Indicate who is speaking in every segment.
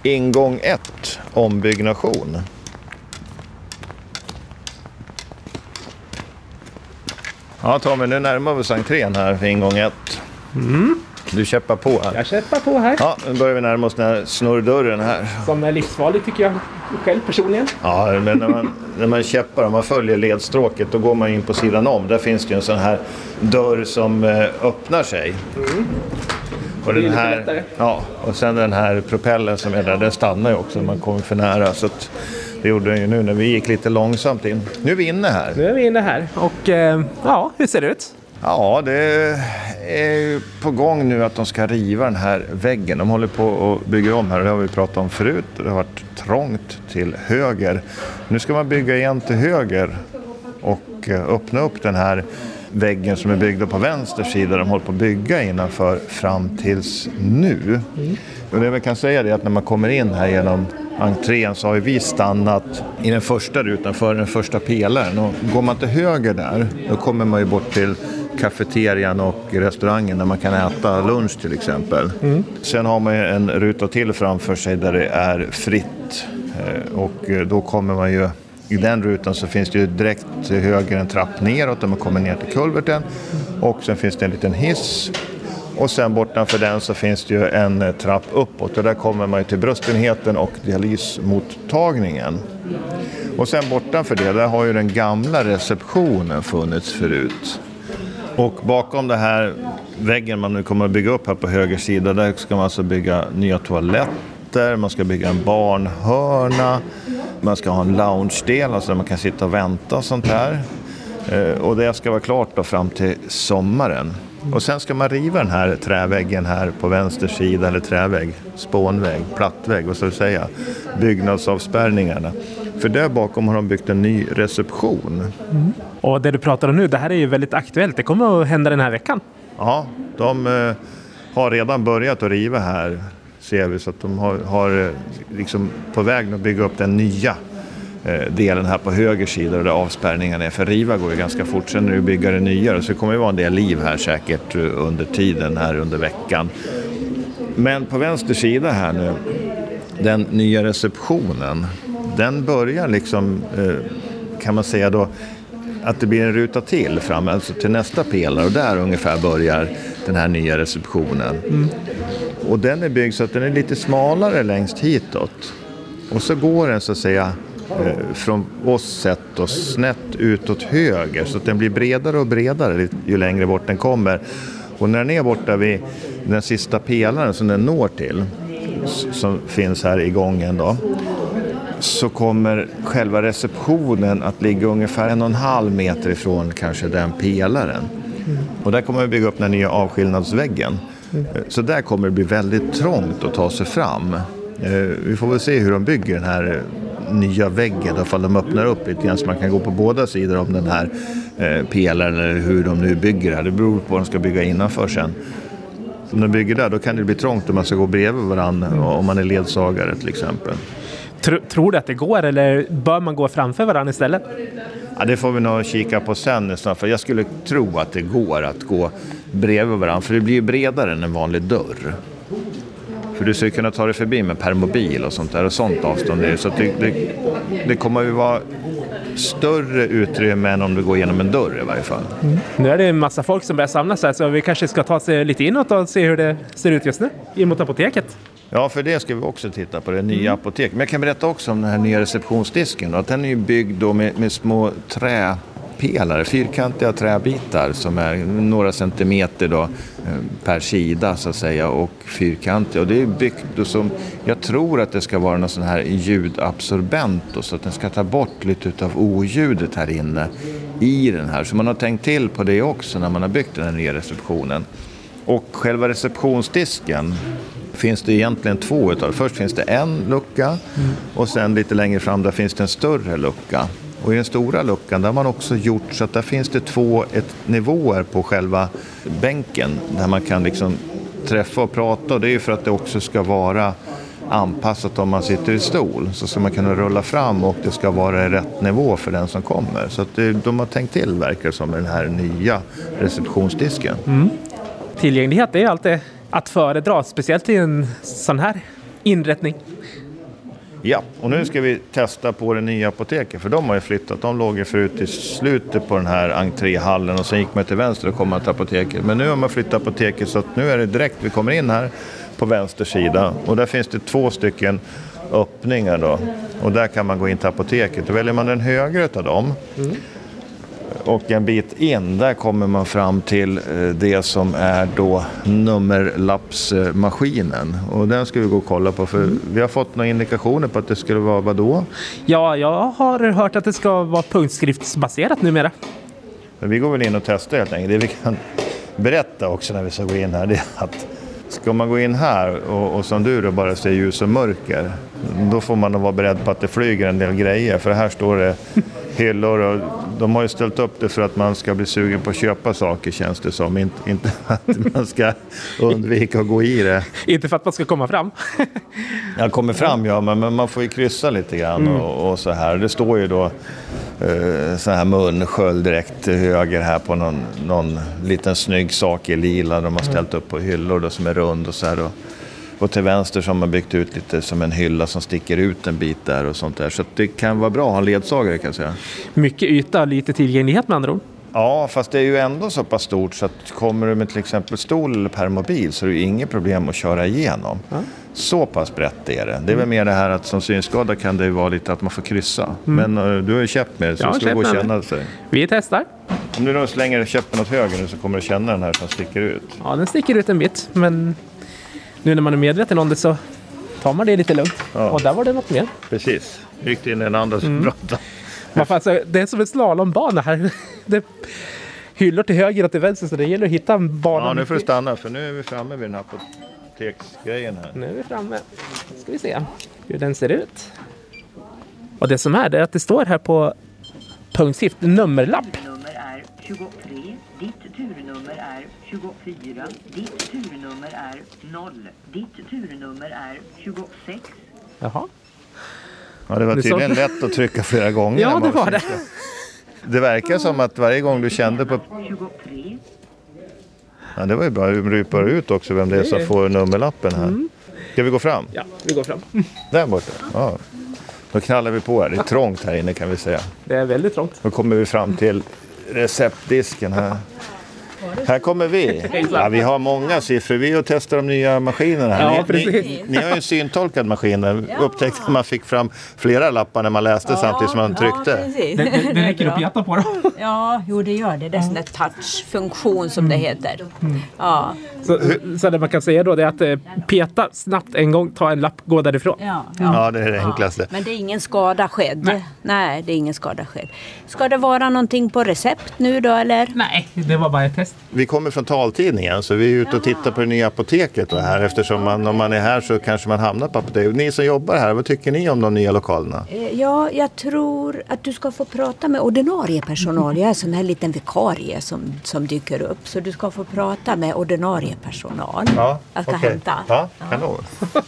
Speaker 1: ingång 1, ombyggnation. Ja Tommy, nu närmar vi oss entrén här för ingång 1. Du käppar på här.
Speaker 2: Jag käppar på här.
Speaker 1: Ja, nu börjar vi närma oss den här snurrdörren här.
Speaker 2: Som är livsfarlig tycker jag själv personligen.
Speaker 1: Ja, men när man käppar och man följer ledstråket, då går man in på sidan om. Där finns det en sån här dörr som öppnar sig. Och den här, ja, och sen den här propellen som är där, den stannar ju också när man kommer för nära. Så att det gjorde den ju nu när vi gick lite långsamt in. Nu är vi inne här.
Speaker 2: Och ja, hur ser det ut?
Speaker 1: Ja, det är ju på gång nu att de ska riva den här väggen. De håller på att bygga om här. Det har vi pratat om förut. Det har varit trångt till höger. Nu ska man bygga igen till höger och öppna upp den här väggen som är byggd på vänster sida. De håller på att bygga innanför fram tills nu. Och det vi kan säga är att när man kommer in här genom entrén så har vi stannat i den första rutan för den första pelaren. Och går man till höger där, då kommer man ju bort till kafeterian och restaurangen där man kan äta lunch till exempel. Sen har man en ruta till framför sig där det är fritt. Och då kommer man ju, i den rutan så finns det ju direkt till höger en trapp neråt där man kommer ner till kulverten. Och sen finns det en liten hiss. Och sen bortanför den så finns det ju en trapp uppåt. Och där kommer man ju till bröstenheten och dialysmottagningen. Och sen bortanför det, där har ju den gamla receptionen funnits förut. Och bakom det här väggen man nu kommer att bygga upp här på höger sida, där ska man alltså bygga nya toaletter, man ska bygga en barnhörna, man ska ha en lounge-del, alltså där man kan sitta och vänta och sånt här. Och det ska vara klart då fram till sommaren. Och sen ska man riva den här träväggen här på vänster sida, eller trävägg, spånvägg, plattvägg, vad ska jag säga, byggnadsavspärrningarna. För där bakom har de byggt en ny reception.
Speaker 2: Och det du pratar om nu, det här är ju väldigt aktuellt. Det kommer att hända den här veckan.
Speaker 1: Ja, de har redan börjat att riva här, ser vi. Så att de har liksom på väg att bygga upp den nya delen här på höger sida där avspärrningarna är. För riva går ju ganska fort, sen när du bygger det nya. Så det kommer ju vara en del liv här säkert under tiden här under veckan. Men på vänster sida här nu, den nya receptionen, den börjar liksom, kan man säga då, att det blir en ruta till fram, alltså till nästa pelare, och där ungefär börjar den här nya receptionen. Och den är byggd så att den är lite smalare längst hitåt. Och så går den så att säga från oss sett och snett utåt höger, så att den blir bredare och bredare ju längre bort den kommer. Och när den är borta vid den sista pelaren som den når till, som finns här i gången då, så kommer själva receptionen att ligga ungefär 1,5 meter ifrån kanske den pelaren. Och där kommer vi bygga upp den nya avskillnadsväggen. Så där kommer det bli väldigt trångt att ta sig fram. Vi får väl se hur de bygger den här nya väggen, ifall de öppnar upp lite grann så man kan gå på båda sidor om den här pelaren, eller hur de nu bygger det. Det beror på vad de ska bygga innanför sen. Om de bygger där, då kan det bli trångt om man ska gå bredvid varandra, om man är ledsagare till exempel.
Speaker 2: Tror du att det går, eller bör man gå framför varandra istället?
Speaker 1: Ja, det får vi nog kika på sen nästan, för jag skulle tro att det går att gå bredvid varandra, för det blir ju bredare än en vanlig dörr. För du ska kunna ta dig förbi med permobil och sånt där, och sånt avstånd är, så att det kommer ju vara större utrymme än om du går igenom en dörr i varje fall.
Speaker 2: Nu är det en massa folk som börjar samlas här, så vi kanske ska ta sig lite inåt och se hur det ser ut just nu in mot apoteket.
Speaker 1: Ja, för det ska vi också titta på, det nya apoteket. Men jag kan berätta också om den här nya receptionsdisken. Att den är ju byggd då med små träpelare, fyrkantiga träbitar som är några centimeter då, per sida så att säga, och fyrkantiga. Och det är byggt då som, jag tror att det ska vara någon sån här ljudabsorbent då, så att den ska ta bort lite av oljudet här inne i den här. Så man har tänkt till på det också när man har byggt den här nya receptionen. Och själva receptionsdisken finns det egentligen två utav. Först finns det en lucka och sen lite längre fram där finns det en större lucka. Och i den stora luckan där har man också gjort så att där finns det ett nivåer på själva bänken där man kan liksom träffa och prata. Och det är ju för att det också ska vara anpassat om man sitter i stol. Så ska man kunna rulla fram och det ska vara rätt nivå för den som kommer. Så att de har tänkt till, verkar som, den här nya receptionsdisken.
Speaker 2: Tillgänglighet är alltid att föredra, speciellt i en sån här inrättning.
Speaker 1: Ja, och nu ska vi testa på det nya apoteket, för de har ju flyttat. De låg ju förut i slutet på den här entréhallen och sen gick man till vänster och kom till apoteket. Men nu har man flyttat apoteket så att nu är det direkt vi kommer in här på vänster sida. Och där finns det 2 stycken öppningar då. Och där kan man gå in till apoteket. Då väljer man den högra av dem. Och en bit in, där kommer man fram till det som är då nummerlappsmaskinen. Och den ska vi gå och kolla på, för vi har fått några indikationer på att det skulle vara vad då?
Speaker 2: Ja, jag har hört att det ska vara punktskriftsbaserat numera.
Speaker 1: Men vi går väl in och testar helt enkelt. Det vi kan berätta också när vi ska gå in här, det är att ska man gå in här och som du då bara ser ljus och mörker, då får man nog vara beredd på att det flyger en del grejer. För här står det hyllor och de har ju ställt upp det för att man ska bli sugen på att köpa saker, känns det som. Inte att man ska undvika att gå i det.
Speaker 2: Inte för att man ska komma fram.
Speaker 1: Jag kommer fram, ja, men man får ju kryssa lite grann och så här. Det står ju då så här munsköld direkt till höger här på någon liten snygg sak i lila. De har ställt upp på hyllor då, som är rund och så här. Och till vänster som har byggt ut lite som en hylla som sticker ut en bit där och sånt där. Så att det kan vara bra att ha en ledsagare, kan jag säga.
Speaker 2: Mycket yta, lite tillgänglighet med andra ord.
Speaker 1: Ja, fast det är ju ändå så pass stort så att kommer du med till exempel stol eller permobil så är det ju inget problem att köra igenom. Så pass brett är det. Det är väl mer det här att som synskadad kan det ju vara lite att man får kryssa. Men du har ju köpt med det, så ska gå och känna sig.
Speaker 2: Vi testar.
Speaker 1: Om du då slänger köppen åt höger nu så kommer du känna den här som sticker ut.
Speaker 2: Ja, den sticker ut en bit, men nu när man är medveten om det så tar man det lite lugnt. Ja. Och där var det något mer.
Speaker 1: Precis. Gick in i en andra som pratade.
Speaker 2: Det är som en slalombana här. Det hyllor till höger och till vänster, så det gäller att hitta en bana.
Speaker 1: Ja, nu får du stanna, för nu är vi framme vid den här apoteksgrejen här.
Speaker 2: Nu är vi framme. Ska vi se hur den ser ut. Och det som är det är att det står här på punktskrift nummerlapp.
Speaker 3: Nummer är 23, ditt turnummer är 24, ditt turnummer är 0, ditt turnummer är 26.
Speaker 2: Jaha.
Speaker 1: Ja, det var tydligen lätt att trycka flera gånger.
Speaker 2: Ja, det var det.
Speaker 1: Det verkar som att varje gång du kände på...
Speaker 3: 23.
Speaker 1: Ja, det var ju bra. Du rypar ut också vem det är som får nummerlappen här. Ska vi gå fram?
Speaker 2: Ja, vi går fram.
Speaker 1: Där borta. Ja. Då knallar vi på här. Det är trångt här inne, kan vi säga.
Speaker 2: Det är väldigt trångt.
Speaker 1: Då kommer vi fram till receptdisken här. Här kommer vi. Ja, vi har många siffror. Vi har testat de nya maskinerna här.
Speaker 2: Ja,
Speaker 1: ni har ju en syntolkad maskin. Upptäckte att man fick fram flera lappar när man läste samtidigt som man tryckte.
Speaker 2: Det räcker att peta på dem.
Speaker 4: Ja, jo det gör det. Det är sån där touchfunktion som det heter. Ja.
Speaker 2: Så det man kan säga då, det är att peta snabbt en gång, ta en lapp, gå därifrån.
Speaker 1: Ja, det är det enklaste.
Speaker 4: Men det är ingen skada skedd. Nej, det är ingen skada skedd. Ska det vara någonting på recept nu då, eller?
Speaker 2: Nej, det var bara ett test.
Speaker 1: Vi kommer från taltidningen, så vi är ute och tittar på det nya apoteket här, eftersom om man är här så kanske man hamnar på apoteket. Ni som jobbar här, vad tycker ni om de nya lokalerna?
Speaker 4: Ja, jag tror att du ska få prata med ordinarie personal. Jag är sån här liten vikarie som dyker upp, så du ska få prata med ordinarie personal.
Speaker 1: Ja,
Speaker 4: jag ska hämta.
Speaker 1: Ja, kanon.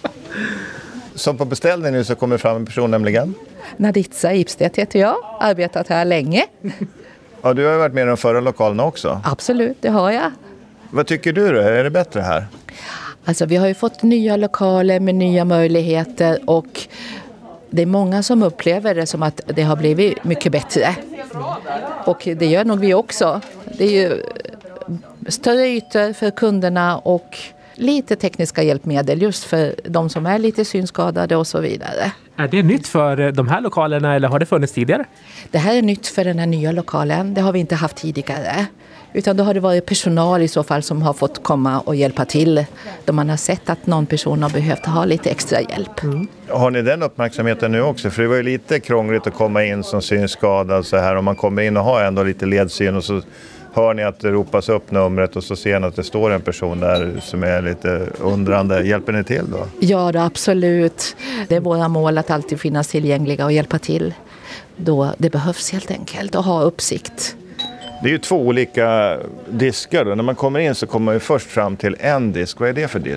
Speaker 1: Som på beställning nu så kommer fram en person, nämligen?
Speaker 5: Naditza Ipstedt heter jag, arbetat här länge.
Speaker 1: Ja, du har varit med i de förra lokalerna också.
Speaker 5: Absolut, det har jag.
Speaker 1: Vad tycker du då? Är det bättre här?
Speaker 5: Alltså vi har ju fått nya lokaler med nya möjligheter och det är många som upplever det som att det har blivit mycket bättre. Och det gör nog vi också. Det är ju större ytor för kunderna och lite tekniska hjälpmedel just för de som är lite synskadade och så vidare.
Speaker 2: Är det nytt för de här lokalerna eller har det funnits tidigare?
Speaker 5: Det här är nytt för den här nya lokalen. Det har vi inte haft tidigare. Utan då har det varit personal i så fall som har fått komma och hjälpa till. Då man har sett att någon person har behövt ha lite extra hjälp.
Speaker 1: Har ni den uppmärksamheten nu också? För det var ju lite krångligt att komma in som synskadad så här. Om man kommer in och har ändå lite ledsyn och så hör ni att det ropas upp numret och så ser ni att det står en person där som är lite undrande. Hjälper ni till då?
Speaker 5: Ja, då, absolut. Det är våra mål att alltid finnas tillgängliga och hjälpa till. Då det behövs helt enkelt att ha uppsikt.
Speaker 1: Det är ju 2 olika diskar då. När man kommer in så kommer man ju först fram till en disk. Vad är det för disk?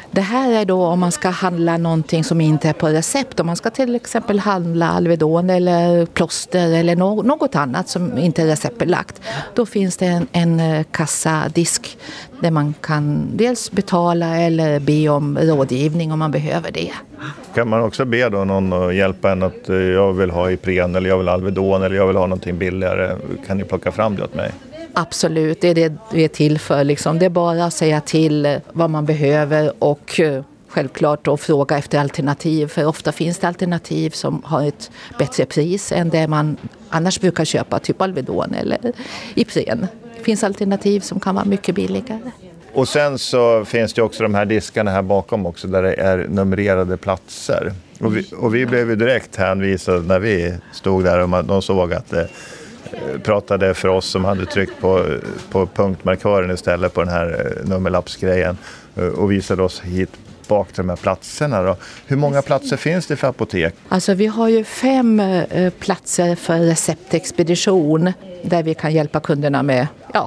Speaker 5: Det här är då om man ska handla någonting som inte är på recept. Om man ska till exempel handla Alvedon eller plåster eller något annat som inte är receptbelagt. Då finns det en kassadisk där man kan dels betala eller be om rådgivning om man behöver det.
Speaker 1: Kan man också be då någon att hjälpa en att jag vill ha Ipren eller jag vill ha Alvedon eller jag vill ha någonting billigare? Kan ni plocka fram det åt mig?
Speaker 5: Absolut, det är det vi är till för. Liksom. Det är bara att säga till vad man behöver och självklart då fråga efter alternativ. För ofta finns det alternativ som har ett bättre pris än det man annars brukar köpa, typ Alvedon eller Ipren. Det finns alternativ som kan vara mycket billigare.
Speaker 1: Och sen så finns det också de här diskarna här bakom också där det är numrerade platser. Och vi blev ju direkt hänvisade när vi stod där och de såg att det pratade för oss som hade tryckt på punktmarkören istället på den här nummerlappsgrejen och visade oss hit bak till de här platserna då. Hur många platser finns det för apotek?
Speaker 5: Alltså vi har ju 5 platser för receptexpedition där vi kan hjälpa kunderna med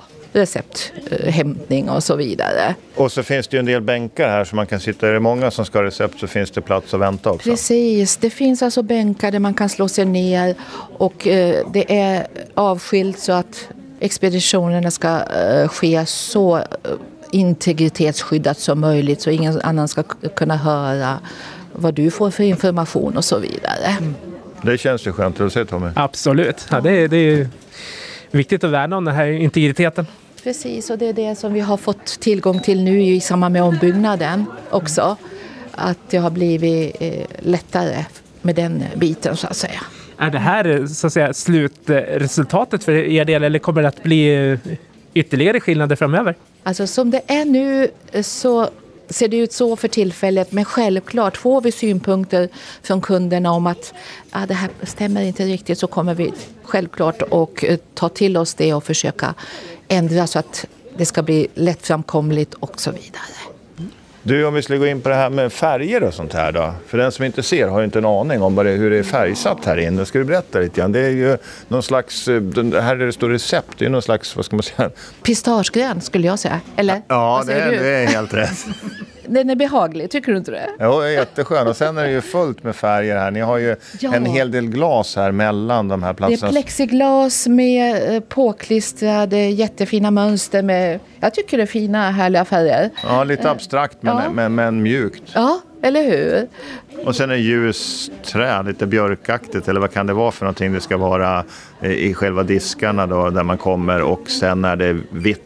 Speaker 5: recepthämtning och så vidare.
Speaker 1: Och så finns det ju en del bänkar här så man kan sitta. Är det många som ska ha recept så finns det plats att vänta också.
Speaker 5: Precis, det finns alltså bänkar där man kan slå sig ner och det är avskilt så att expeditionerna ska ske så integritetsskyddat som möjligt så ingen annan ska kunna höra vad du får för information och så vidare.
Speaker 1: Det känns ju skönt att se, Tommy.
Speaker 2: Absolut, ja, det är viktigt att värna om den här integriteten.
Speaker 5: Precis, och det är det som vi har fått tillgång till nu i samband med ombyggnaden också. Att det har blivit lättare med den biten så att säga.
Speaker 2: Är det här så att säga slutresultatet för er del eller kommer det att bli ytterligare skillnader framöver?
Speaker 5: Alltså som det är nu så ser det ut så för tillfället, men självklart får vi synpunkter från kunderna om att det här stämmer inte riktigt så kommer vi självklart och ta till oss det och försöka ändra så att det ska bli lättframkomligt och så vidare.
Speaker 1: Du, om vi skulle gå in på det här med färger och sånt här då. För den som inte ser har ju inte en aning om hur det är färgsatt här inne. Ska du berätta lite grann? Det är ju någon slags, här där det står recept, det är någon slags, vad ska man säga?
Speaker 5: Pistagegrön skulle jag säga, eller?
Speaker 1: Ja, det är helt rätt.
Speaker 5: Den är behaglig, tycker du inte det?
Speaker 1: Ja, det är jätteskön. Och sen är det ju fullt med färger här. Ni har ju en hel del glas här mellan de här platserna.
Speaker 5: Det är plexiglas med påklistrade jättefina mönster med, jag tycker det är fina härliga färger.
Speaker 1: Ja, lite abstrakt men mjukt.
Speaker 5: Ja, eller hur?
Speaker 1: Och sen är ljus trä, lite björkaktigt eller vad kan det vara för någonting det ska vara i själva diskarna då där man kommer och sen är det vitt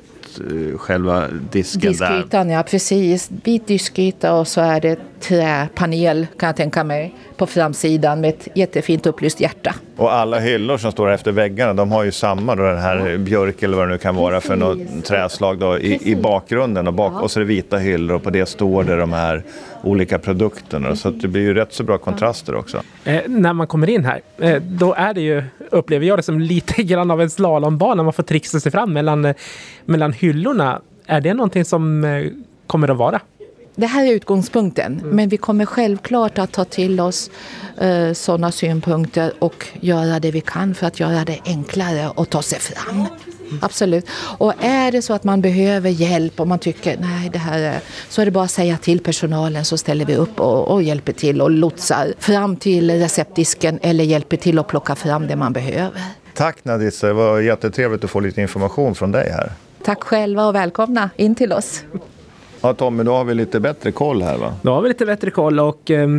Speaker 1: själva
Speaker 5: diskytan, ja precis. Vit diskyta och så är det träpanel kan jag tänka mig på framsidan med ett jättefint upplyst hjärta.
Speaker 1: Och alla hyllor som står efter väggarna, de har ju samma då, den här björk eller vad det nu kan vara för något träslag då, i bakgrunden och så är det vita hyllor och på det står det de här olika produkterna så att det blir ju rätt så bra kontraster också.
Speaker 2: När man kommer in här, då är det ju, upplever jag det som lite grann av en slalombana, man får trixa sig fram mellan hyllorna. Är det någonting som kommer att vara?
Speaker 5: Det här är utgångspunkten, men vi kommer självklart att ta till oss sådana synpunkter och göra det vi kan för att göra det enklare att ta sig fram. Absolut. Och är det så att man behöver hjälp och man tycker nej det här är, så är det bara att säga till personalen så ställer vi upp och hjälper till och lotsar fram till receptdisken eller hjälper till att plocka fram det man behöver.
Speaker 1: Tack Nadissa, det var jättetrevligt att få lite information från dig här.
Speaker 5: Tack själva och välkomna in till oss.
Speaker 1: Ja Tommy, då har vi lite bättre koll här va?
Speaker 2: Då har vi lite bättre koll och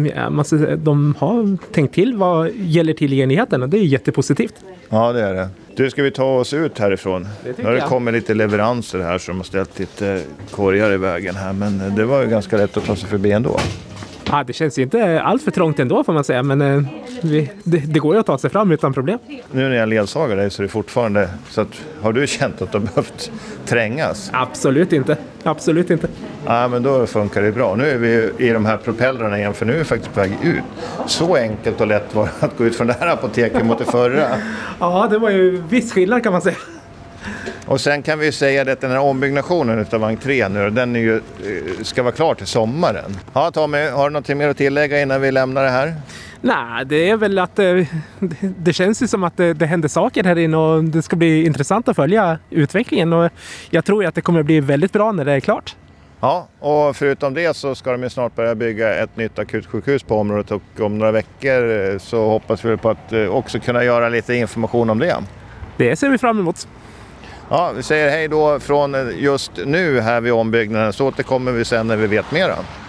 Speaker 2: de har tänkt till vad gäller tillgängligheten och det är jättepositivt.
Speaker 1: Ja det är det. Du, ska vi ta oss ut härifrån? Nu har det kommit lite leveranser här som har ställt lite korgar i vägen här men det var ju ganska lätt att ta sig förbi ändå.
Speaker 2: Ja, det känns ju inte allt för trångt ändå får man säga, men det går ju att ta sig fram utan problem.
Speaker 1: Nu när jag ledsagar dig så är det fortfarande, så att, har du känt att du har behövt trängas?
Speaker 2: Absolut inte, absolut inte.
Speaker 1: Ja, men då funkar det bra. Nu är vi i de här propellrarna igen för nu är vi faktiskt på väg ut. Så enkelt och lätt var det att gå ut från det här apoteket mot det förra.
Speaker 2: Ja, det var ju viss skillnad kan man säga.
Speaker 1: Och sen kan vi säga att den här ombyggnationen av vagn 3 nu, den är ju, ska vara klar till sommaren. Ja Tommy, har du något mer att tillägga innan vi lämnar det här?
Speaker 2: Nej, det är väl att det känns ju som att det händer saker här inne och det ska bli intressant att följa utvecklingen och jag tror att det kommer bli väldigt bra när det är klart.
Speaker 1: Ja, och förutom det så ska de ju snart börja bygga ett nytt akutsjukhus på området och om några veckor så hoppas vi på att också kunna göra lite information om det.
Speaker 2: Det ser vi fram emot.
Speaker 1: Ja, vi säger hej då från just nu här vid ombyggnaden, så återkommer vi sen när vi vet mer.